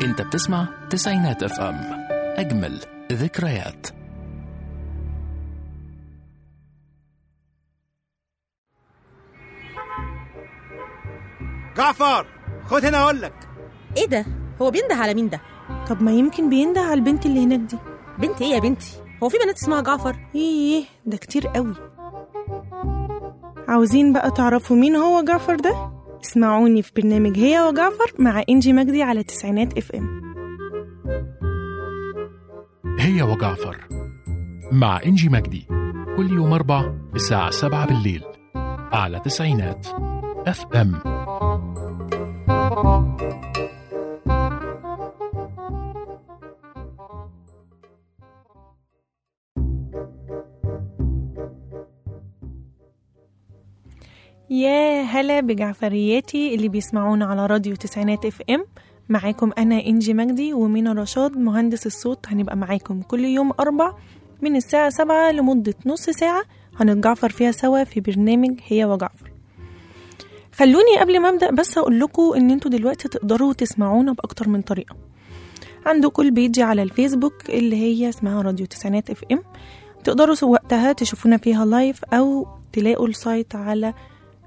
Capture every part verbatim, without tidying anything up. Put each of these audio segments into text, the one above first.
انت بتسمع تسعينات اف ام، اجمل ذكريات. جعفر خد هنا اقول لك. ايه ده؟ هو بينده على مين ده؟ طب ما يمكن بينده على البنت اللي هناك دي. بنت ايه يا بنتي؟ هو في بنات اسمها جعفر؟ ايه ده كتير قوي. عاوزين بقى تعرفوا مين هو جعفر ده؟ اسمعوني في برنامج هي وجعفر مع إنجي مجدي على تسعينات اف ام. هي وجعفر مع إنجي مجدي كل يوم أربع الساعة سبعة بالليل على تسعينات اف ام. يا هلا بجعفرياتي اللي بيسمعونا على راديو تسعينات اف ام. معاكم أنا إنجي مجدي ومينا رشاد مهندس الصوت. هنبقى معاكم كل يوم أربع من الساعة سبعة لمدة نص ساعة هنتجعفر فيها سوا في برنامج هي وجعفر. خلوني قبل ما أبدأ بس أقول لكم إن انتوا دلوقتي تقدروا تسمعونا بأكتر من طريقة. عندكم البيج على الفيسبوك اللي هي اسمها راديو تسعينات اف ام، تقدروا وقتها تشوفونا فيها لايف أو تلاقوا السايت على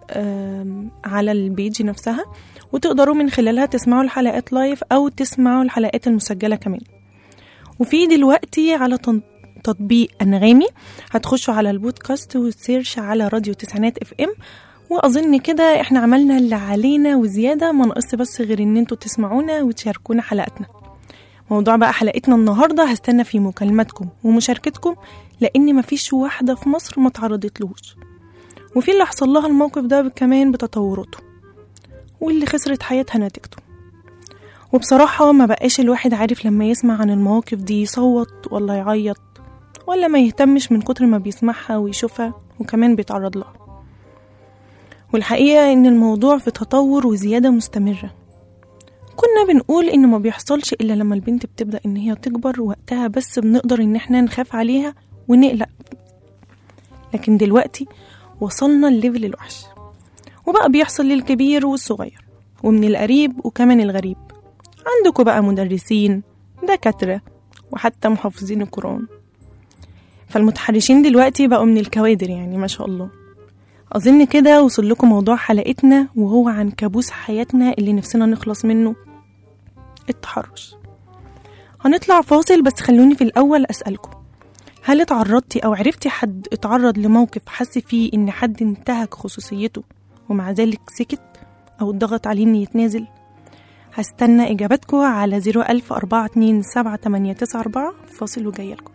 على البيج نفسها، وتقدروا من خلالها تسمعوا الحلقات لايف أو تسمعوا الحلقات المسجلة كمان. وفي دلوقتي على تطبيق أنغامي هتخشوا على البودكاست وتسيرش على راديو تسعينات اف ام. وأظن كده احنا عملنا اللي علينا وزيادة، ما نقص بس غير ان انتوا تسمعونا وتشاركونا حلقتنا. موضوع بقى حلقتنا النهاردة هستنى في مكالماتكم ومشاركتكم، لأن مفيش واحدة في مصر ما تعرضتلوش، وفي اللي حصل لها الموقف ده كمان بتطورته، واللي خسرت حياتها نتيجته. وبصراحة ما بقاش الواحد عارف لما يسمع عن المواقف دي يصوت ولا يعيط ولا ما يهتمش من كتر ما بيسمعها ويشوفها وكمان بيتعرض لها. والحقيقة ان الموضوع في تطور وزيادة مستمرة. كنا بنقول انه ما بيحصلش الا لما البنت بتبدأ ان هي تكبر، وقتها بس بنقدر ان احنا نخاف عليها ونقلق. لكن دلوقتي وصلنا الليفل الوحش، وبقى بيحصل للكبير والصغير ومن القريب وكمان الغريب. عندكم بقى مدرسين، دكاترة، وحتى محافظين القرآن. فالمتحرشين دلوقتي بقوا من الكوادر، يعني ما شاء الله. أظن كده وصل لكم موضوع حلقتنا، وهو عن كابوس حياتنا اللي نفسنا نخلص منه، التحرش. هنطلع فاصل، بس خلوني في الأول أسألكم، هل اتعرضتي أو عرفتي حد اتعرض لموقف حس فيه إن حد انتهك خصوصيته ومع ذلك سكت أو ضغط عليه إن يتنازل؟ هستنى إجابتكم على زيرو ألف أربعة اتنين سبعة تمانية تسعة أربعة. فاصل وجاية لكم.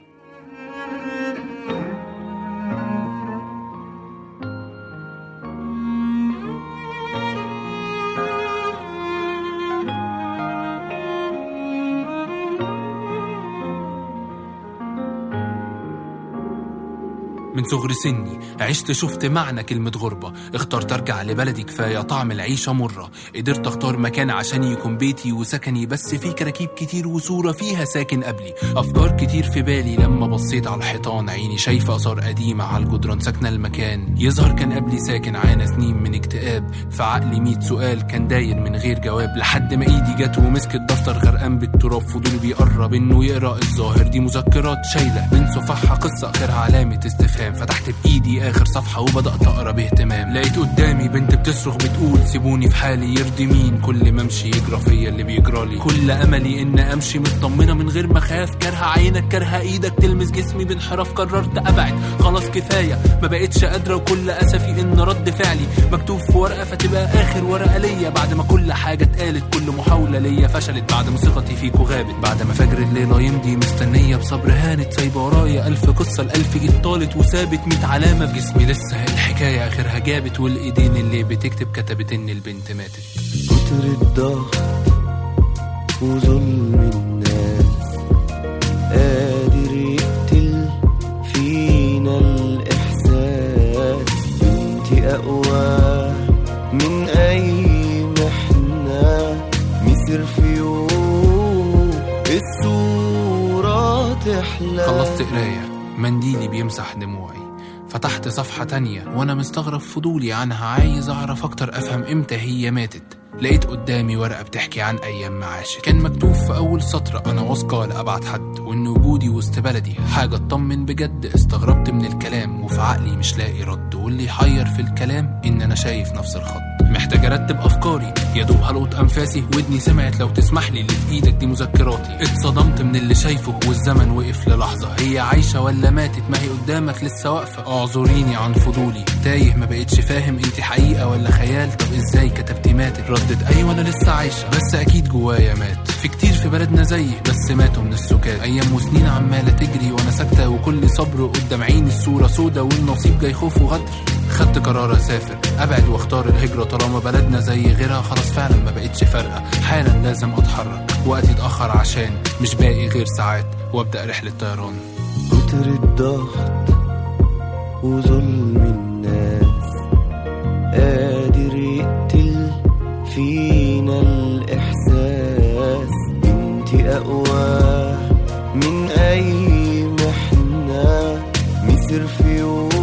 من صغر سني عشت شفت معنى كلمة غربة، اخترت ارجع لبلدي كفاية طعم العيشة مرة. قدرت اختار مكان عشان يكون بيتي وسكني، بس في كراكيب كتير وصورة فيها ساكن قبلي. افكار كتير في بالي لما بصيت على الحيطان، عيني شايفة اثار قديمة على الجدران ساكنة المكان. يظهر كان قبلي ساكن عانى سنين من اكتئاب، في عقلي ميت سؤال كان داير من غير جواب، لحد ما ايدي جت ومسكت دفتر غرقان بالتراب. فضولي بيقرب انه يقرأ الظاهر، دي مذكرات شايلة من صفحها قصة اخرها علامة استفهام. فتحت بايدي اخر صفحة وبدأت اقرا باهتمام. لقيت قدامي بنت بتصرخ بتقول سيبوني في حالي، يرضي مين كل ما امشي يجرى فيا اللي بيجرالي. كل املي ان امشي مطمنة من غير ما اخاف، كرهة عينك كرهة ايدك تلمس جسمي بانحراف. قررت ابعد خلاص كفاية، ما بقتش قادرة وكل اسفي ان رد فعلي مكتوب في ورقة فتبقى اخر ورقة ليا. بعد ما كل حاجة اتقالت كل محاولة ليا فشلت، بعد ما ثقتي فيكوا غابت، بعد ما فجر الليلة يمضي مستنية بصبر هانت. سايبة ورايا الف قصة الالف ايد طالت وثابت ميت علامة في جسمي لسه الحكاية اخرها جابت. والايدين اللي بتكتب كتبت ان البنت ماتت. كتر الضغط وظلم الناس قادر يقتل فينا الإحساس. بنتي أقوى من أي محنة، مسر في يوم الصورة تحلى. خلصت قراية منديلي بيمسح دموعي، فتحت صفحة تانية وانا مستغرب فضولي عنها، عايز اعرف اكتر افهم امتى هي ماتت. لقيت قدامي ورقة بتحكي عن أيام معاشي، كان مكتوب في أول سطر أنا واثقة لأبعد حد، وإن وجودي وسط بلدي حاجة تطمن بجد. استغربت من الكلام وفي عقلي مش لاقي رد، واللي يحير في الكلام إن أنا شايف نفس الخط. محتاج أرتب أفكاري، يا دوب هلقط أنفاسي، ودني سمعت لو تسمح لي اللي في إيدك دي مذكراتي. اتصدمت من اللي شايفه والزمن وقف للحظة، هي عايشة ولا ماتت؟ ما هي قدامك لسه واقفة. اعذريني عن فضولي، تايه ما بقتش فاهم انتي حقيقة ولا خيال. طب ازاي كتبتي ماتت؟ ردت ايوه انا لسه عايشة، بس اكيد جوايا مات. في كتير في بلدنا زيي بس ماتوا من السكات، ايام وسنين عمالة تجري وانا ساكتة، وكل صبر قدام عيني الصورة سودا، والنصيب جاي خوف وغدر. خدت قرار اسافر ابعد واختار الهجرة، طالما بلدنا زي غيرها خلاص فعلا ما بقتش فارقة. حالا لازم اتحرك، وقتي اتأخر عشان مش باقي غير ساعات وابدأ رحلة طيران. كتر الضغط وظلم الناس قادر يقتل فينا الإحساس. انتي أقوى من أي محنة، مسير في يوم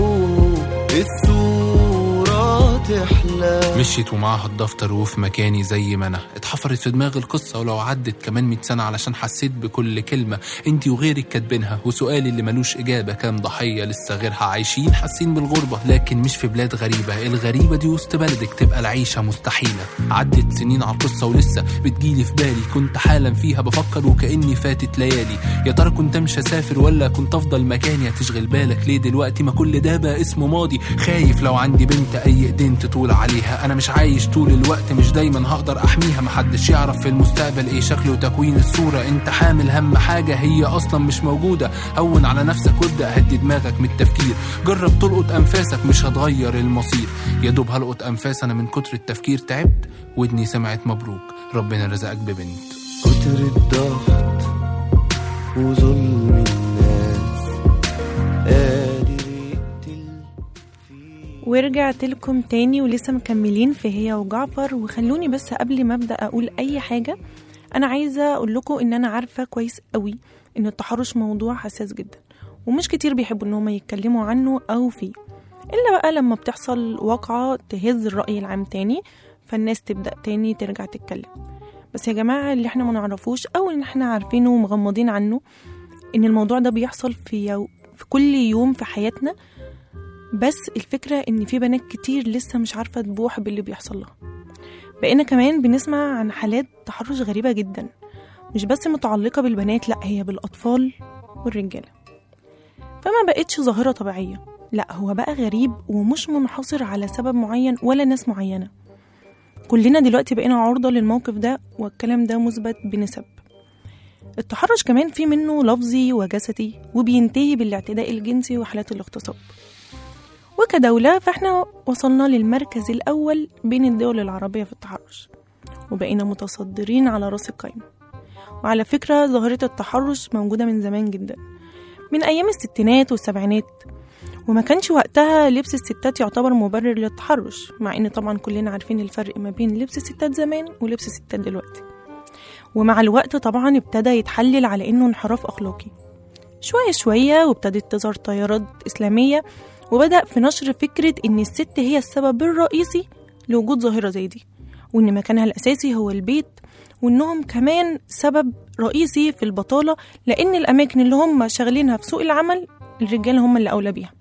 الصورة تحلى. مشيت ومعها الدفتر وفي مكاني زي ما انا، اتحفرت في دماغ القصة ولو عدت كمان مئة سنة، علشان حسيت بكل كلمة انتي وغيرك كاتبينها. وسؤالي اللي ملوش اجابة، كام ضحية لسه غيرها عايشين حاسين بالغربة، لكن مش في بلاد غريبة. الغريبة دي وسط بلدك تبقى العيشة مستحيلة. عدت سنين على القصة ولسه بتجيلي في بالي، كنت حالا فيها بفكر وكأني فاتت ليالي. يا ترى كنت امشي اسافر ولا كنت افضل مكاني؟ هتشغل بالك ليه دلوقتي ما كل ده بقى اسمه ماضي؟ خايف لو عندي بنت اي ايدين تطول عليها، انا مش عايش طول الوقت، مش دايما هقدر احميها. محدش يعرف في المستقبل ايه شكله وتكوين الصورة، انت حامل هم حاجة هي اصلا مش موجودة. هون على نفسك وابدأ هدي دماغك من التفكير، جرب تلقط انفاسك مش هتغير المصير. يا دوب هلقط انفاس انا من كتر التفكير تعبت، ودني سمعت مبروك ربنا رزقك ببنت. كتر الضغط وظلم الناس قادر يقتل. ورجعت لكم تاني ولسه مكملين في هي وجعفر. وخلوني بس قبل ما أبدأ أقول أي حاجة، أنا عايزة أقول لكم إن أنا عارفة كويس قوي إن التحرش موضوع حساس جدا، ومش كتير بيحبوا إن هم يتكلموا عنه أو فيه، إلا بقى لما بتحصل واقعة تهز الرأي العام تاني، فالناس تبدأ تاني ترجع تتكلم. بس يا جماعة اللي احنا ما نعرفوش أو إن احنا عارفينه ومغمضين عنه، إن الموضوع ده بيحصل في, يو... في كل يوم في حياتنا. بس الفكرة إن في بنات كتير لسه مش عارفة تبوح باللي بيحصل لها. بقينا كمان بنسمع عن حالات تحرش غريبة جدا، مش بس متعلقة بالبنات، لأ هي بالأطفال والرجالة. فما بقتش ظاهرة طبيعية، لأ هو بقى غريب ومش منحصر على سبب معين ولا ناس معينة. كلنا دلوقتي بقينا عرضة للموقف ده، والكلام ده مثبت بنسب. التحرش كمان في منه لفظي وجسدي، وبينتهي بالاعتداء الجنسي وحالات الاغتصاب. وكدولة فاحنا وصلنا للمركز الأول بين الدول العربية في التحرش، وبقينا متصدرين على رأس القائمة. وعلى فكرة ظاهرة التحرش موجودة من زمان جدا، من أيام الستينات والسبعينات، وما كانش وقتها لبس الستات يعتبر مبرر للتحرش، مع ان طبعا كلنا عارفين الفرق ما بين لبس الستات زمان ولبس الستات دلوقتي. ومع الوقت طبعا ابتدى يتحلل على انه انحراف اخلاقي شوية شوية، وابتدت تظهر تيارات اسلامية، وبدأ في نشر فكرة ان الست هي السبب الرئيسي لوجود ظاهرة زي دي، وان مكانها الاساسي هو البيت، وانهم كمان سبب رئيسي في البطالة، لان الاماكن اللي هم شغالينها في سوق العمل الرجال هم اللي اولى بيها.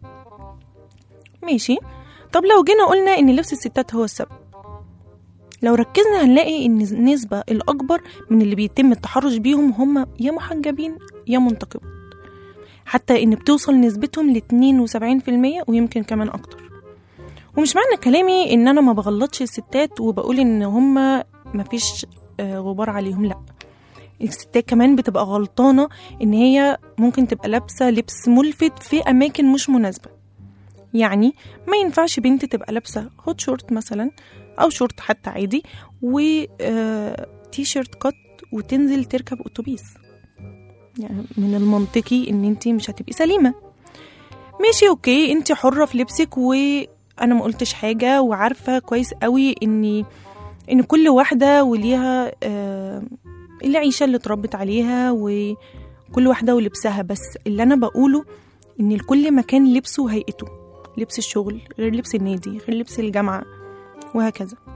ماشي، طب لو جينا قلنا ان لبس الستات هو السبب، لو ركزنا هنلاقي ان النسبة الاكبر من اللي بيتم التحرش بيهم هم يا محجبين يا منتقبات، حتى ان بتوصل نسبتهم ل اثنين وسبعين بالمية ويمكن كمان اكتر. ومش معنى كلامي ان انا ما بغلطش الستات وبقول ان هم مفيش غبار عليهم، لا، الستات كمان بتبقى غلطانة ان هي ممكن تبقى لابسة لبس ملفت في اماكن مش مناسبة. يعني ما ينفعش بنت تبقى لابسة هوت شورت مثلا او شورت حتى عادي وتي شيرت كات وتنزل تركب اتوبيس، يعني من المنطقي ان انتي مش هتبقي سليمة. ماشي اوكي، انتي حرة في لبسك وانا ما قلتش حاجة، وعارفة كويس قوي ان ان كل واحدة وليها آه العيشة اللي اتربت عليها وكل واحدة ولبسها. بس اللي انا بقوله ان الكل مكان لبسه وهيئته، لبس الشغل غير لبس النادي غير لبس الجامعة وهكذا.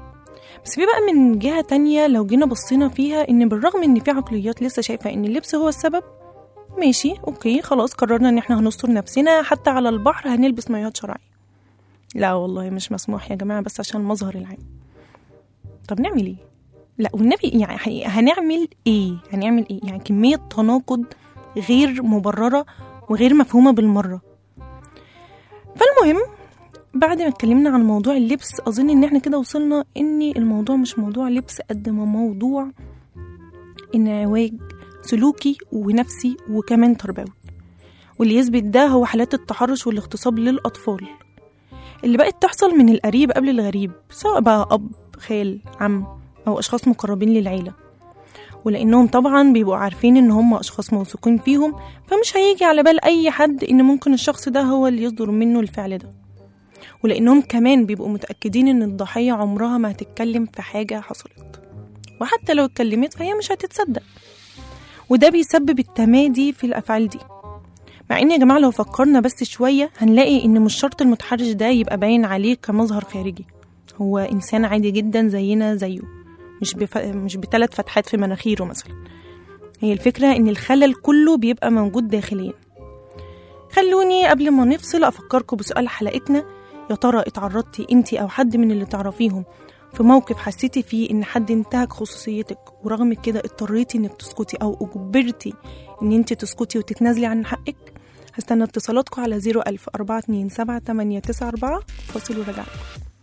بس في بقى من جهة تانية لو جينا بصينا فيها إن بالرغم إن في عقليات لسه شايفة إن اللبس هو السبب، ماشي أوكي خلاص قررنا إن إحنا هنستر نفسنا حتى على البحر هنلبس مايوهات شرعية. لا والله مش مسموح يا جماعة، بس عشان المظهر العام. طب نعمل إيه؟ لا والنبي يعني حقيقة هنعمل إيه؟ هنعمل إيه؟ يعني كمية تناقض غير مبررة وغير مفهومة بالمرة. فالمهم بعد ما اتكلمنا عن موضوع اللبس أظن إن إحنا كده وصلنا إن الموضوع مش موضوع لبس قد ما موضوع انعواج سلوكي ونفسي وكمان تربوي، واللي يثبت ده هو حالات التحرش والاغتصاب للأطفال اللي بقت تحصل من القريب قبل الغريب، سواء بقى أب خال عم أو أشخاص مقربين للعيلة، ولأنهم طبعا بيبقوا عارفين إن هم أشخاص موثوقين فيهم، فمش هيجي على بال أي حد إن ممكن الشخص ده هو اللي يصدر منه الفعل ده، ولأنهم كمان بيبقوا متأكدين إن الضحية عمرها ما هتتكلم في حاجة حصلت، وحتى لو اتكلمت فهي مش هتتصدق، وده بيسبب التمادي في الأفعال دي. مع إن يا جماعة لو فكرنا بس شوية هنلاقي إن مش شرط المتحرش ده يبقى باين عليه كمظهر خارجي، هو إنسان عادي جدا زينا زيه، مش بف... مش بثلاث فتحات في مناخيره مثلا. هي الفكرة إن الخلل كله بيبقى موجود داخليا. خلوني قبل ما نفصل أفكركم بسؤال حلقتنا، يا ترى اتعرضتي انتي أو حد من اللي تعرفيهم في موقف حسيتي فيه إن حد انتهك خصوصيتك ورغم كده اضطريتي إنك تسكتي أو أجبرتي إن انتي تسكتي وتتنازلي عن حقك؟ هستنى اتصالاتكم على زيرو ألف أربعة اتنين سبعة تمانية تسعة أربعة. فاصل ورجع لكم.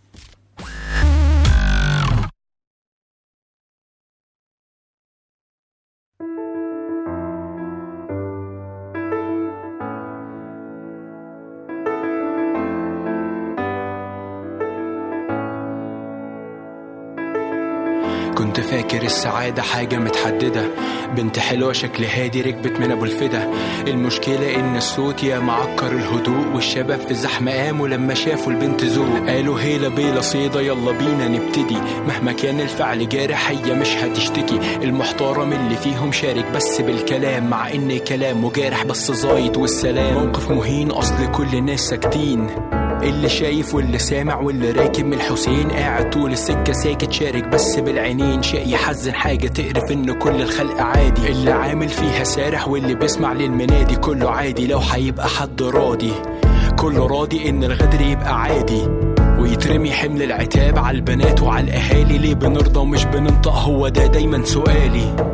كنت فاكر السعادة حاجة متحددة، بنت حلوة شكل هادي ركبت من أبو الفدا. المشكلة إن الصوت يا معكر الهدوء، والشباب في الزحمة قاموا لما شافوا البنت ذوق. قالوا هيلا بيلا صيدة يلا بينا نبتدي، مهما كان الفعل جارح هي مش هتشتكي. المحترم اللي فيهم شارك بس بالكلام، مع إن كلامه جارح بس زايد والسلام. موقف مهين أصل كل الناس ساكتين، اللي شايف واللي سامع واللي راكب من الحسين. قاعد طول السكة ساكت شارك بس بالعينين، شيء يحزن حاجة تقرف إن كل الخلق عادي. اللي عامل فيها سارح واللي بيسمع للمنادي، كله عادي لو هيبقى حد راضي. كله راضي إن الغدر يبقى عادي، ويترمي حمل العتاب على البنات وعلى الأهالي. ليه بنرضى ومش بننطق؟ هو ده دايما سؤالي.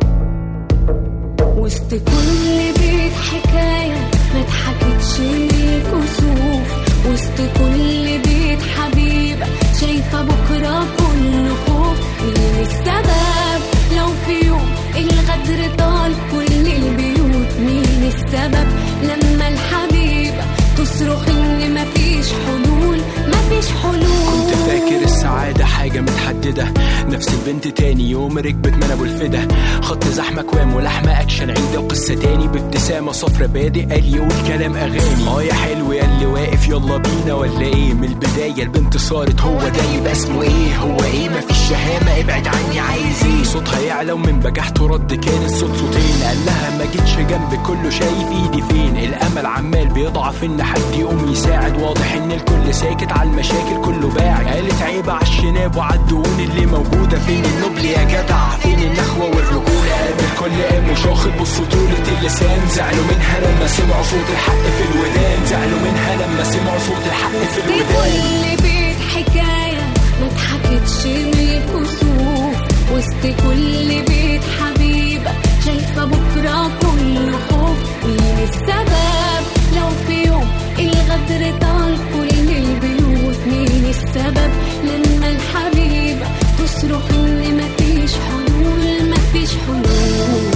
وسط كل بيت حكاية ما اتحكتش كسوف، وسط كل بيت حبيبة شايفة بكرة كله خوف. مين السبب لو في يوم الغدر طال كل البيوت؟ مين السبب لما الحبيبة تصرخ إن مفيش حلول مفيش حلول؟ كنت فاكر السعادة حاجة متحددة، نفس البنت تاني يوم ركبت من أبو الفدا. خط زحمة كوام ولحمة أكشن عندي وقصة تاني، بابتسامة صفرة بادئ قال يقول كلام أغاني. اه يا حلو يا اللي واقف يلا بينا ولا ايه؟ من البداية البنت صارت هو ده يبقى اسمه ايه؟ هو ايه مفيش شهامة ابعد عني عايز ايه؟ صوتها يعلى ومن بجحته رد كان الصوت صوتين. قال لها ما جيتش جنبك كله شايف ايدي فين. الامل عمال بيضعف ان حد يقوم يساعد، واضح ان الكل ساكت على المشاكل كله باعد. قالت عيبة على الشناب وعالدهون اللي موجودة، فين النبل يا جدع فين النخوة والرجولة؟ قام الكل قام وشاخد بصوتولة اللسان، زعلوا منها لما سمعوا صوت الحق في الودان. زعلوا منها لما سمعوا صوت الحق في الودان. كل بيت حكاية ما اتحكتش من كسوف، وسط كل بيت حبيبة شايفة بكرة كله خوف. مين السبب لو في يوم الغدر طال كل البيوت؟ مين السبب لما الحبيبة تصرخ إن مفيش حلول مفيش حلول؟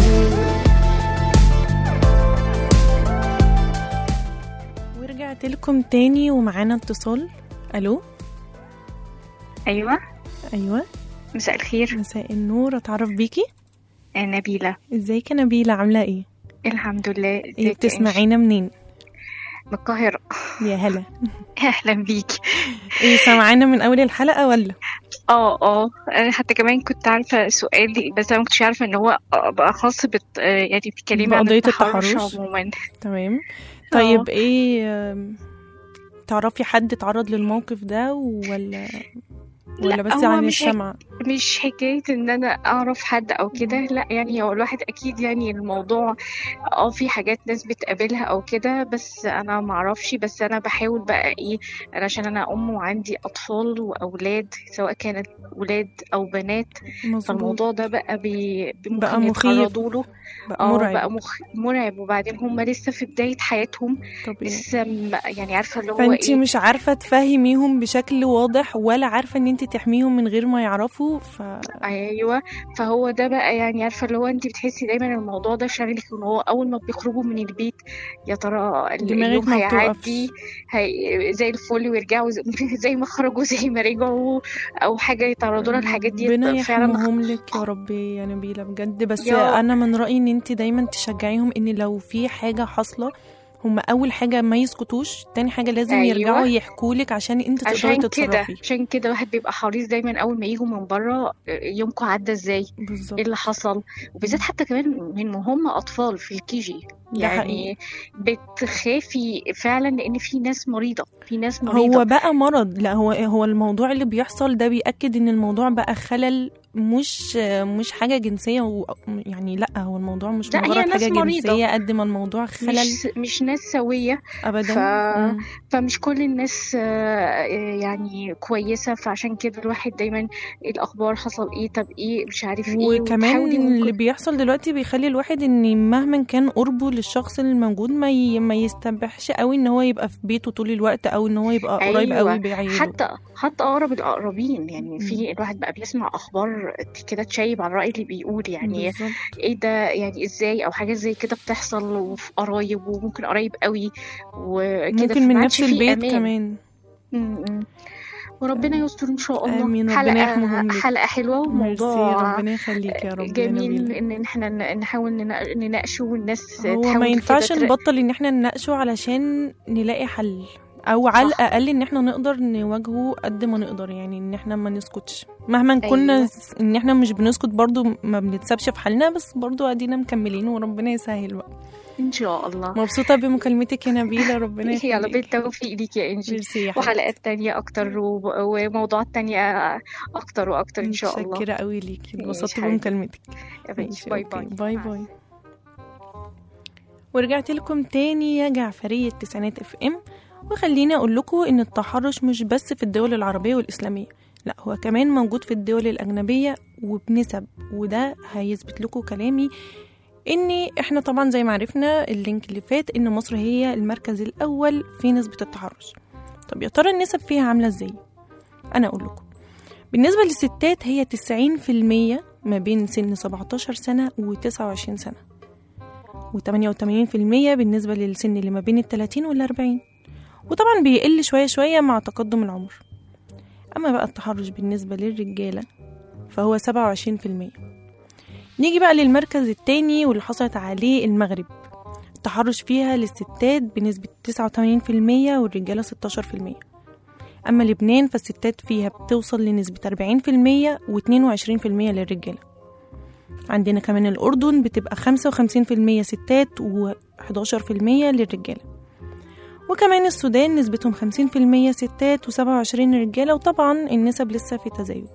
ورجعت لكم تاني ومعانا اتصال. ألو. أيوة. أيوة مساء الخير. مساء النور. أتعرف بيكي؟ نبيلة. ازيك يا نبيلة عاملة ايه؟ الحمد لله. ايه بتسمعينا منين؟ من القاهرة. يا هلا. أهلا بيكي. ايه سمعانا من أول الحلقة ولا؟ اه اه حتى كمان كنت عارفة سؤالي، بس أنا مكنتش عارفة إن هو بقى خاص بت يعني بتتكلمي عن التحرش عموما. تمام. طيب أوه. ايه تعرفي حد اتعرض للموقف ده ولا ولا بس عن السمع؟ مش حكاية ان انا اعرف حد او كده، لا يعني هو الواحد اكيد يعني الموضوع اه في حاجات ناس بتقابلها او كده، بس انا معرفش. بس انا بحاول بقى ايه، أنا عشان انا ام وعندي اطفال واولاد سواء كانت ولاد او بنات، مظبوط. فالموضوع ده بقى بي بقى ممكن مخيف، يتعرضوا له. بقى اه مرعب. بقى مخ... مرعب. وبعدين هم لسه في بداية حياتهم، طبيعي. لسه م- يعني عارفة اللي هو فانتي ايه. مش عارفة تفهميهم بشكل واضح، ولا عارفة ان انتي تحميهم من غير ما يعرفوا. ف ايوه، فهو ده بقى يعني عارفه اللي هو انت بتحسي دايما الموضوع ده شاغلك، ان هو اول ما بيخرجوا من البيت يا ترى ال- دماغك اليوم ما هيعدي بتوقفش. هي زي الفل ويرجعوا زي, زي ما خرجوا زي ما رجعوا، او حاجه يتعرضوا لها. الحاجات دي ربنا فعلا يحميهم لك يا ربي يا نبيلة بجد. بس يا انا من رأيي ان انتي دايما تشجعيهم، ان لو في حاجة حاصلة هم اول حاجة ما يسكتوش، تاني حاجة لازم أيوة. يرجعوا يحكولك عشان انت تقدري عشان كده تتصرفي. عشان كده الواحد بيبقى حريص دايما اول ما يجوا من بره، يومكم عدى ازاي، بالظبط. ايه اللي حصل. وبالذات حتى كمان من هم اطفال في الكيجي، ده حقيقي. يعني بتخافي فعلا لان في ناس مريضه، في ناس مريضه. هو بقى مرض، لا هو هو الموضوع اللي بيحصل ده بيأكد ان الموضوع بقى خلل، مش مش حاجة جنسية و... يعني لا هو الموضوع مش لا، هي مجرد ناس حاجة مريضة. جنسية قد ما الموضوع خلل. مش مش ناس سويه ابدا. ف... مم. فمش كل الناس آه، يعني كويسه. فعشان كده الواحد دايما الاخبار حصل ايه، طب ايه مش عارف ايه، وكمان وتحاولي اللي ممكن. بيحصل دلوقتي بيخلي الواحد ان مهما كان قربه للشخص الموجود ما ي... ما يستبحش قوي ان هو يبقى في بيته طول الوقت، او ان هو يبقى قريب ايوه، قوي بعياله. حتى حتى اقرب الاقربين يعني. مم. في الواحد بقى بيسمع اخبار كده تشيب على الراي اللي بيقول يعني بالظبط. ايه ده، يعني ازاي او حاجه زي كده بتحصل، وفي قرايب وممكن قرايب قوي وكده، ممكن من فما نفس عادش فيه البيت امان. كمان. م-م. وربنا يستر ان شاء الله. امين، ربنا حلقه يحميهم لك. حلقه حلوه، ميرسي، وموضوع ربنا يخليك يا رب يا جميل نبيل. ان احنا ن- نحاول ننا- نناقشه، والناس هو تحاول ما كده ينفعش تر- نبطل ان احنا نناقشه علشان نلاقي حل، او على صح. الاقل ان احنا نقدر نواجهه قد ما نقدر، يعني ان احنا ما نسكتش مهما كنا. أيوة. ان احنا مش بنسكت برضو، ما بنتسابش في حالنا، بس برضو ادينا مكملين وربنا يسهل بقى. ان شاء الله. مبسوطة بمكالمتك يا نبيلة، ربنا يلا يخليك. بالتوفيق ليك يا انجي، ميرسي يا حبيبتي. وحلقات تانية اكتر و- وموضوعات تانية اكتر واكتر ان شاء الله. متشكرة قوي ليكي، ماشي اتبسطت حبيبتي. بمكالمتك. يا بنتي، ماشي، باي أوكي. باي. باي باي. ورجعت لكم تاني يا جعفرية تسعينات اف ام. وخليني اقول لكم ان التحرش مش بس في الدول العربية والاسلامية، لا هو كمان موجود في الدول الاجنبية وبنسب. وده هيثبت لكم كلامي ان احنا طبعا زي ما عرفنا اللينك اللي فات ان مصر هي المركز الاول في نسبة التحرش. طب يا ترى النسب فيها عاملة ازاي؟ انا اقول لكم. بالنسبة للستات هي تسعين في المية ما بين سن سبعتاشر سنة و تسعة وعشرين سنة، وتمانية وتمانين في المية بالنسبة للسن اللي ما بين التلاتين والأربعين، وطبعا بيقل شوية شوية مع تقدم العمر. أما بقى التحرش بالنسبة للرجالة فهو سبعة وعشرين في المية. نيجي بقى للمركز التاني واللي حصلت عليه المغرب، التحرش فيها للستات بنسبة تسعة وتمانين في المية والرجالة ستاشر في المية. أما لبنان فالستات فيها بتوصل لنسبة أربعين في المية واتنين وعشرين في المية للرجالة. عندنا كمان الأردن بتبقى خمسة وخمسين في المية ستات وحداشر في المية للرجالة. وكمان السودان نسبتهم خمسين في المية ستات وسبعة وعشرين رجالة. وطبعا النسب لسه في تزايد.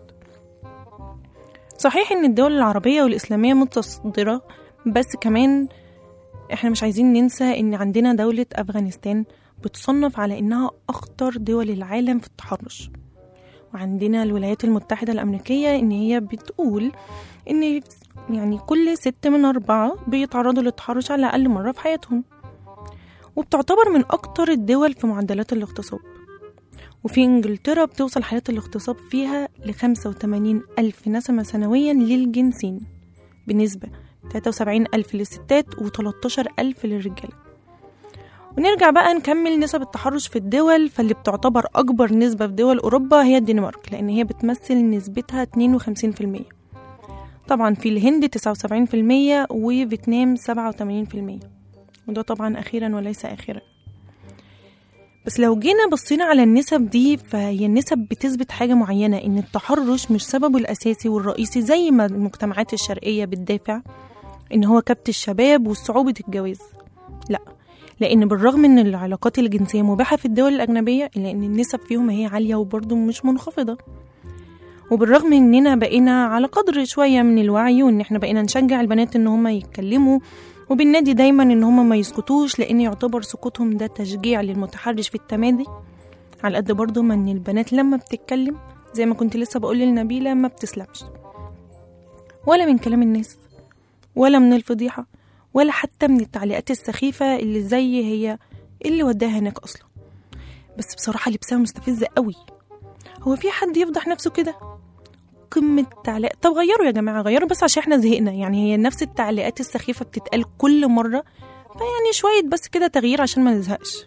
صحيح ان الدول العربية والإسلامية متصدرة، بس كمان احنا مش عايزين ننسى ان عندنا دولة أفغانستان بتصنف على انها أخطر دول العالم في التحرش. وعندنا الولايات المتحدة الأمريكية ان هي بتقول ان يعني كل ست من أربعة بيتعرضوا للتحرش على الأقل مرة في حياتهم. وبتعتبر من أكتر الدول في معدلات الاغتصاب. وفي إنجلترا بتوصل حالات الاغتصاب فيها لخمسة وتمانين ألف نسمة سنويا للجنسين، بنسبة تلاتة وسبعين ألف للستات وتلتاشر ألف للرجالة. ونرجع بقى نكمل نسب التحرش في الدول. فاللي بتعتبر أكبر نسبة في دول أوروبا هي الدنمارك، لأن هي بتمثل نسبتها اتنين وخمسين في المية. طبعا في الهند تسعة وسبعين في المية وفيتنام سبعة وتمانين في المية، وده طبعا أخيرا وليس آخرا. بس لو جينا بصينا على النسب دي فهي النسب بتثبت حاجة معينة، إن التحرش مش سببه الأساسي والرئيسي زي ما المجتمعات الشرقية بتدافع إن هو كبت الشباب وصعوبة الجواز. لا، لأن بالرغم إن العلاقات الجنسية مباحة في الدول الأجنبية إلا إن النسب فيهم هي عالية وبرضه مش منخفضة. وبالرغم اننا بقينا على قدر شوية من الوعي، وان احنا بقينا نشجع البنات ان هم يتكلموا، وبالنادي دايما ان هم ما يسكتوش لان يعتبر سكوتهم ده تشجيع للمتحرش في التمادي، على قد برضو ما ان البنات لما بتتكلم زي ما كنت لسه بقول لنبيلة ما بتسلمش، ولا من كلام الناس ولا من الفضيحة ولا حتى من التعليقات السخيفة اللي زي هي اللي وداها هناك أصلا. بس بصراحة لبسها مستفزة قوي. هو في حد يفضح نفسه كده؟ قمة تعليق. طب غيروا يا جماعة، غيروا بس عشان احنا زهقنا. يعني هي نفس التعليقات السخيفة بتتقال كل مرة، فيعني شوية بس كده تغيير عشان ما نزهقش.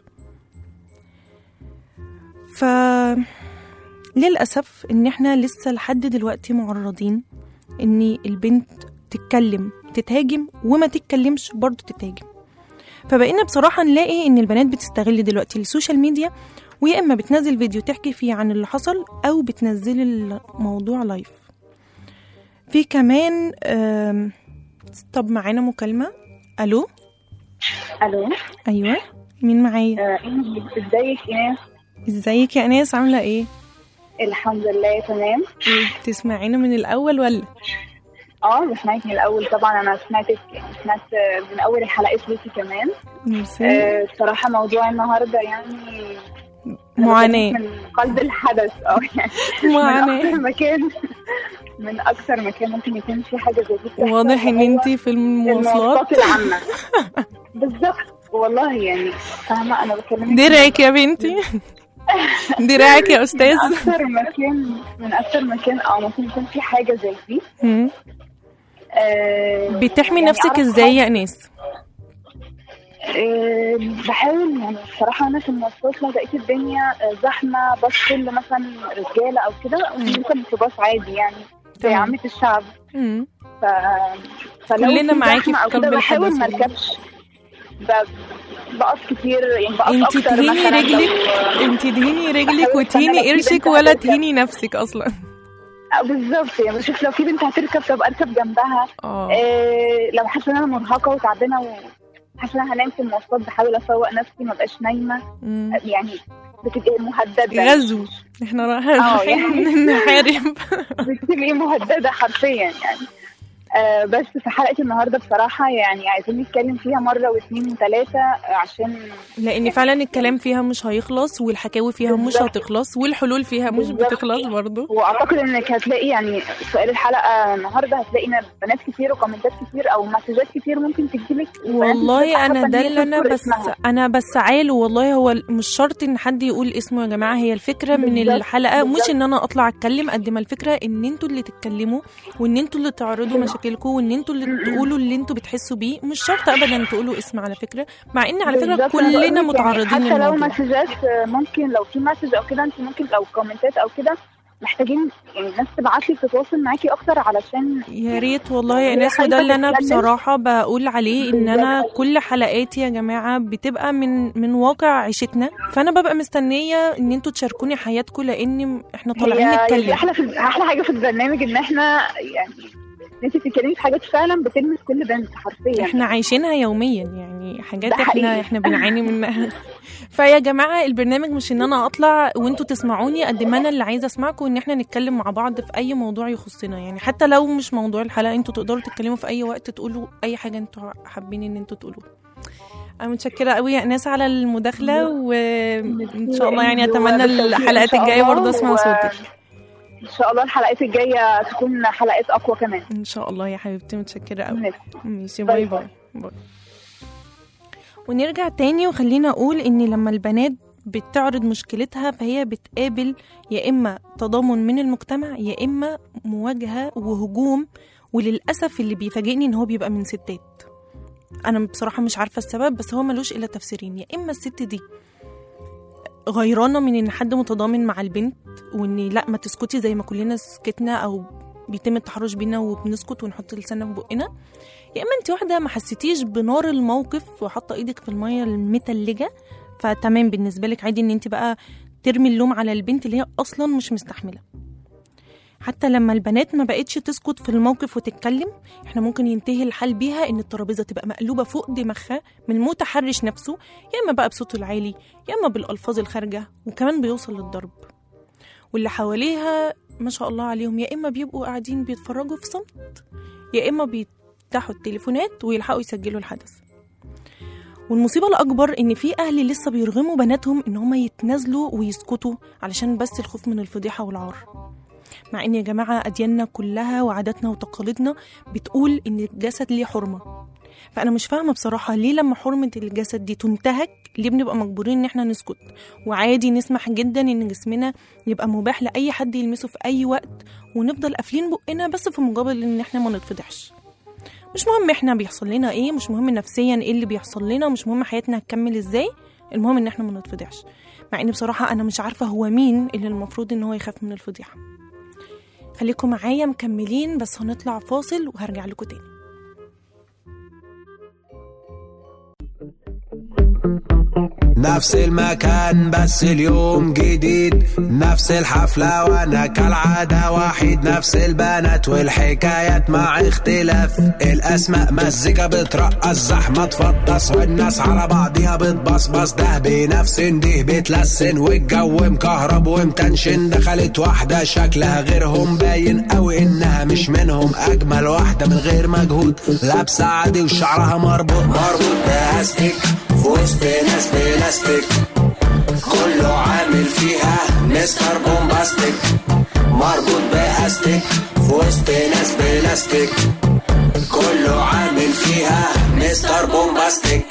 ف للأسف ان احنا لسه لحد دلوقتي معرضين ان البنت تتكلم تتهاجم، وما تتكلمش برضو تتهاجم. فبقينا بصراحة نلاقي ان البنات بتستغل دلوقتي السوشيال ميديا، ويا اما بتنزل فيديو تحكي فيه عن اللي حصل، او بتنزل الموضوع لايف. في كمان طب معانا مكالمة. الو. الو. ايوه، مين معايا؟ ازيك يا ازيك يا اناس، عاملة ايه؟ الحمد لله تمام. تسمعينا من الاول ولا؟ اه بسمعك من الاول طبعا. انا سمعتك سمعت من اول الحلقات ليكي كمان. آه بصراحه موضوع النهارده يعني معاناه من قلب الحدث. اه يعني معاناه من اكثر مكان من اكثر مكان ممكن يكون في حاجه زي دي. واضح ان انتي في المواصلات العامه. بالظبط والله، يعني فاهمه انا بكلمك. درعك يا بنتي، دراعك يا استاذ. من اكثر مكان من اكثر مكان او ممكن يكون في حاجه زي دي. آه بتحمي يعني نفسك ازاي يا اناس؟ أه بحاول يعني بصراحه. انا في المواصلات لو لقيت الدنيا زحمه، بس كل مثلا رجاله او كده، ممكن في باص عادي يعني زي عامه الشعب. امم ف كلنا معاكي في قلب الحدث. بحاول ما اركبش، بقف كتير يعني، بقف انتي اكتر. تهيني رجلك انتي تهيني رجلك وتهيني قرشك، ولا تهيني نفسك اصلا. بالظبط يعني بشوف لو في بنت هتركب طب اركب جنبها. إيه لو حاسه ان انا مرهقه وتعبانه وحاسه ان انا هنام في المواصلات، بحاول افوق نفسي ما بقاش نايمه. مم. يعني بتبقي مهدده. غزو، احنا رايحين نحارب. بتبقي مهدده حرفيا يعني. آه بس في حلقة النهاردة بصراحة يعني عايزين نتكلم فيها مرة واثنين وثلاثة، عشان لأن فعلا الكلام فيها مش هيخلص، والحكاوي فيها بالزبط. مش هتخلص، والحلول فيها مش بالزبط. بتخلص برضو. وأعتقد إنك هتلاقي يعني سؤال الحلقة النهاردة هتلاقي بنات كتير وكومنتات كتير أو مسجات كتير ممكن تجيلك. والله أنا ده اللي أنا بس اسمها. أنا بسعى له والله. هو مش شرط إن حد يقول اسمه يا جماعة. هي الفكرة بالزبط. من الحلقة بالزبط. مش إن أنا أطلع أتكلم، قد ما الفكرة إن أنتوا اللي تتكلموا، وإن أنتوا اللي تعرضوا مشاكل لكم، وان انتوا اللي تقولوا اللي انتوا بتحسوا بيه. مش شرط ابدا تقولوا اسم على فكره، مع ان على فكره كلنا متعرضين يعني حتى للموضوع. لو مسجات ممكن، لو في مسج او كده، انت ممكن لو كومنتات او كده محتاجين يعني الناس تبعت لي تتواصل معاكي اكتر، علشان يا ريت والله يا ناس. وده اللي انا بصراحه بقول عليه، ان انا كل حلقاتي يا جماعه بتبقى من من واقع عيشتنا، فانا ببقى مستنيه ان انتوا تشاركوني حياتكم، لان احنا طالعين نتكلم. احلى في احلى حاجه في البرنامج ان احنا يعني انت بتتكلمي في حاجات فعلا بتلمس كل بنت حرفيا، احنا عايشينها يوميا يعني، حاجات احنا احنا بنعاني منها. فيا جماعه البرنامج مش ان انا اطلع وانتوا تسمعوني، قد ما انا اللي عايزه اسمعكم، ان احنا نتكلم مع بعض في اي موضوع يخصنا يعني. حتى لو مش موضوع الحلقه، انتوا تقدروا تتكلموا في اي وقت، تقولوا اي حاجه انتوا حابين ان انتوا تقولوها. انا متشكره قوي يا ناس على المداخله، وان شاء الله يعني اتمنى الحلقات الجايه برضه اسمع صوتك. ان شاء الله الحلقات الجايه تكون حلقات اقوى كمان ان شاء الله يا حبيبتي. متشكره قوي. ماشي، باي باي باي. ونرجع تاني، وخلينا اقول ان لما البنات بتعرض مشكلتها، فهي بتقابل يا اما تضامن من المجتمع، يا اما مواجهه وهجوم. وللاسف اللي بيفاجئني ان هو بيبقى من ستات. انا بصراحه مش عارفه السبب، بس هو ملوش الا تفسيرين. يا اما الست دي غيرانه من ان حد متضامن مع البنت، وان لا ما تسكتي زي ما كلنا سكتنا، او بيتم التحرش بينا وبنسكت ونحط لساننا في بقنا. يا اما انت واحده ما حسيتيش بنار الموقف وحاطه ايدك في الميه المتلجه، فتمام بالنسبه لك عادي ان انت بقى ترمي اللوم على البنت اللي هي اصلا مش مستحمله. حتى لما البنات ما بقتش تسكت في الموقف وتتكلم، احنا ممكن ينتهي الحال بيها ان الترابيزه تبقى مقلوبه فوق دماغها من المتحرش نفسه، يا اما بقى بصوته العالي، يا اما بالالفاظ الخارجه، وكمان بيوصل للضرب. واللي حواليها ما شاء الله عليهم يا إما بيبقوا قاعدين بيتفرجوا في صمت، يا إما بيفتحوا التليفونات ويلحقوا يسجلوا الحدث. والمصيبة الأكبر إن في أهل لسه بيرغموا بناتهم إن هم يتنازلوا ويسكتوا علشان بس الخوف من الفضيحة والعار، مع إن يا جماعة أدياننا كلها وعاداتنا وتقاليدنا بتقول إن الجسد ليه حرمة. فأنا مش فاهمة بصراحة ليه لما حرمة الجسد دي تنتهك ليه بنبقى مجبورين إن احنا نسكت، وعادي نسمح جدا إن جسمنا يبقى مباح لأي حد يلمسه في أي وقت، ونفضل قافلين بقنا بس في مقابل إن احنا ما نتفضحش. مش مهم احنا بيحصل لنا ايه، مش مهم نفسيا ايه اللي بيحصل لنا، مش مهم حياتنا هتكمل ازاي، المهم ان احنا ما نتفضحش. مع ان بصراحة انا مش عارفة هو مين اللي المفروض ان هو يخاف من الفضيحة. خليكم معايا مكملين، بس هنطلع فاصل وهرجع لكم تاني. نفس المكان بس اليوم جديد، نفس الحفلة وانا كالعادة وحيد، نفس البنات والحكايات مع اختلاف الاسماء، مزيكا بترقص زحمة تفطس والناس على بعضها بتبصبص، ده بنفس ده بتلسن والجو مكهرب ومتنشن، دخلت واحدة شكلها غيرهم باين قوي انها مش منهم، اجمل واحدة من غير مجهود، لابسة عادي وشعرها مربوط مربوط باستيك وسط ناس بلاستيك، كله عامل فيها مستر بومباستيك، مربوط باستيك وسط ناس بلاستيك، كله عامل فيها مستر بومباستيك.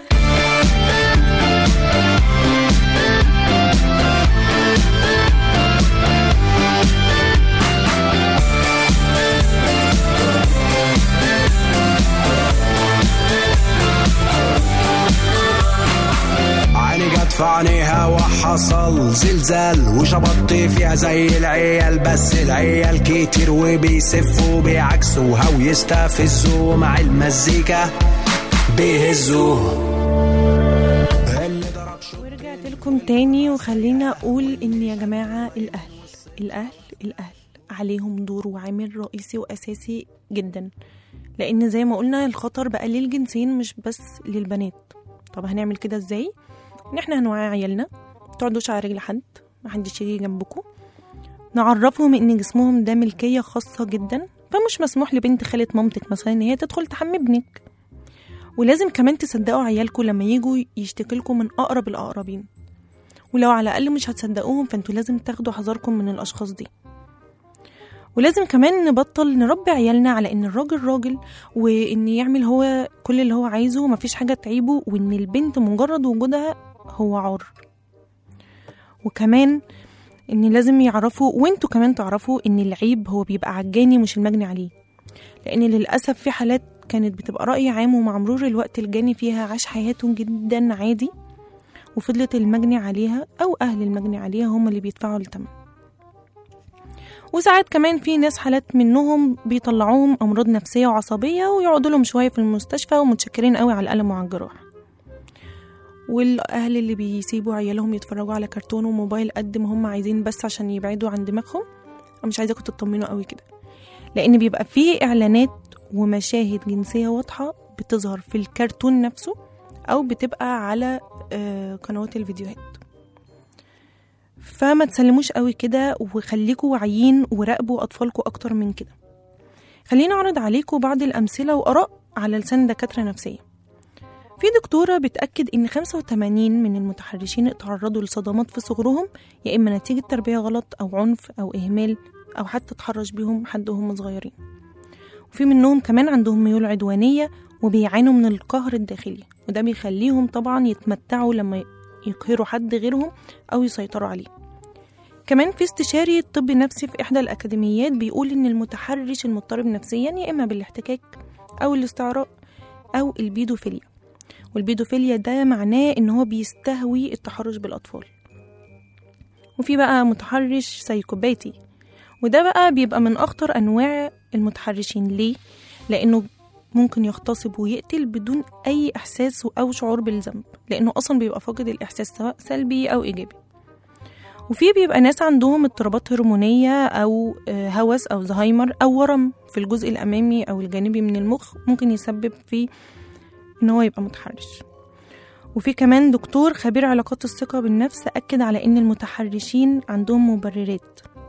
في عينيها وحصل زلزال وشبطت فيها زي العيال، بس العيال كتير وبيسفوا بيعكسوها ويستفزوا مع المزيكا بيهزوا. ورجعت لكم تاني، وخلينا أقول إن يا جماعة الأهل الأهل الأهل عليهم دور وعامل رئيسي وأساسي جدا، لأن زي ما قلنا الخطر بقى للجنسين مش بس للبنات. طب هنعمل كده إزاي؟ ان احنا هنوعي عيالنا، متقعدوش على رجل حد، محدش يجي جنبكم، نعرفهم ان جسمهم ده ملكية خاصة جدا، فمش مسموح لبنت خالة مامتك مثلا ان هي تدخل تحمي ابنك. ولازم كمان تصدقوا عيالكم لما يجوا يشتكلكم من اقرب الاقربين، ولو على الاقل مش هتصدقوهم فانتوا لازم تاخدوا حذركم من الاشخاص دي. ولازم كمان نبطل نربي عيالنا على ان الراجل راجل، وان يعمل هو كل اللي هو عايزه ومفيش حاجة تعيبه، وان البنت مجرد وجودها هو عار. وكمان ان لازم يعرفوا وانتوا كمان تعرفوا ان العيب هو بيبقى عجاني مش المجني عليه، لان للأسف في حالات كانت بتبقى رأي عام ومع مرور الوقت الجاني فيها عاش حياته جدا عادي، وفضلت المجني عليها او اهل المجني عليها هم اللي بيدفعوا الثمن. وساعات كمان في ناس حالات منهم بيطلعوهم امراض نفسية وعصبية ويقعدوا لهم شوية في المستشفى ومتشكرين قوي على الألم وعلى الجراح. والأهل اللي بيسيبوا عيالهم يتفرجوا على كرتون وموبايل قد ما هم عايزين بس عشان يبعدوا عن دماغهم، أنا مش عايزاكم تطمنوا قوي كده، لأن بيبقى فيه إعلانات ومشاهد جنسية واضحة بتظهر في الكرتون نفسه أو بتبقى على قنوات الفيديوهات. فما تسلموش قوي كده، وخليكوا واعيين وراقبوا أطفالكوا أكتر من كده. خلينا أعرض عليكم بعض الأمثلة وآراء على لسان دكاترة نفسية. في دكتورة بتأكد إن خمسة وثمانين من المتحرشين اتعرضوا لصدمات في صغرهم، يا إما نتيجة تربية غلط أو عنف أو إهمال أو حتى تحرش بيهم حد وهم صغيرين. وفي منهم كمان عندهم ميول عدوانية وبيعانوا من القهر الداخلي، وده بيخليهم طبعا يتمتعوا لما يقهروا حد غيرهم أو يسيطروا عليه. كمان في استشاري طب نفسي في إحدى الأكاديميات بيقول إن المتحرش المضطرب نفسيا يا إما بالاحتكاك أو الاستعراء أو البيدوفيليا، والبيدوفيليا ده معناه إن هو بيستهوي التحرش بالأطفال. وفي بقى متحرش سايكوباتي، وده بقى بيبقى من أخطر أنواع المتحرشين. ليه؟ لأنه ممكن يغتصب ويقتل بدون أي إحساس أو شعور بالذنب، لأنه أصلا بيبقى فاقد الإحساس سواء سلبي أو إيجابي. وفي بيبقى ناس عندهم اضطرابات هرمونية أو هوس أو زهايمر أو ورم في الجزء الأمامي أو الجانبي من المخ ممكن يسبب في إن هو يبقى متحرش. وفي كمان دكتور خبير علاقات الثقة بالنفس أكد على إن المتحرشين عندهم مبررات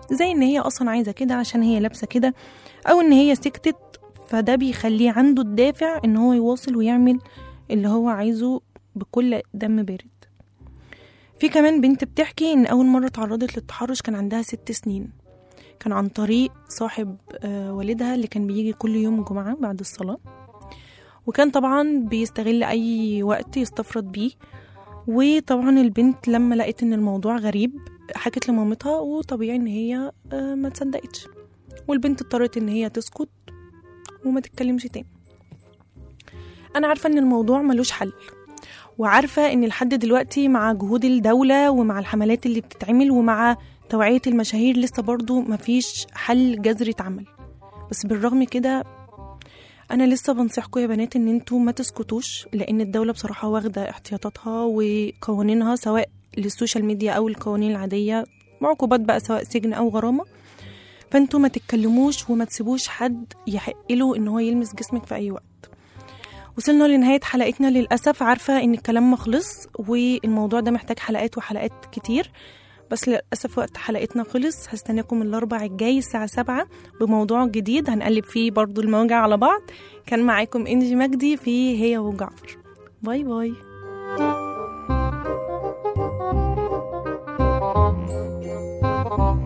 زي ان هي اصلا عايزة كده عشان هي لابسة كده، او ان هي سكتت، فده بيخليه عنده الدافع ان هو يواصل ويعمل اللي هو عايزه بكل دم بارد. في كمان بنت بتحكي ان اول مرة تعرضت للتحرش كان عندها ست سنين، كان عن طريق صاحب والدها اللي كان بيجي كل يوم جمعة بعد الصلاة، وكان طبعا بيستغل اي وقت يستفرد بيه. وطبعا البنت لما لقيت ان الموضوع غريب حكت لمامتها، وطبيعي ان هي ما تصدقتش، والبنت اضطرت ان هي تسكت وما تتكلمش تاني. انا عارفة ان الموضوع ملوش حل، وعارفة ان لحد دلوقتي مع جهود الدولة ومع الحملات اللي بتتعمل ومع توعية المشاهير لسه برضو مفيش حل جذري اتعمل. بس بالرغم كده انا لسه بنصحكم يا بنات ان انتوا ما تسكتوش، لان الدولة بصراحة واخدة احتياطاتها وقوانينها سواء للسوشيال ميديا او القوانين العادية، معقوبات بقى سواء سجن او غرامة. فانتوا ما تتكلموش وما تسيبوش حد يحقله ان هو يلمس جسمك في اي وقت. وصلنا لنهاية حلقتنا للأسف، عارفة ان الكلام مخلص والموضوع ده محتاج حلقات وحلقات كتير، بس للأسف وقت حلقتنا خلص. هستناكم الأربع الجاي الساعة سبعة بموضوع جديد هنقلب فيه برضو المواجع على بعض. كان معاكم إنجي مجدي في هي وجعفر. باي باي.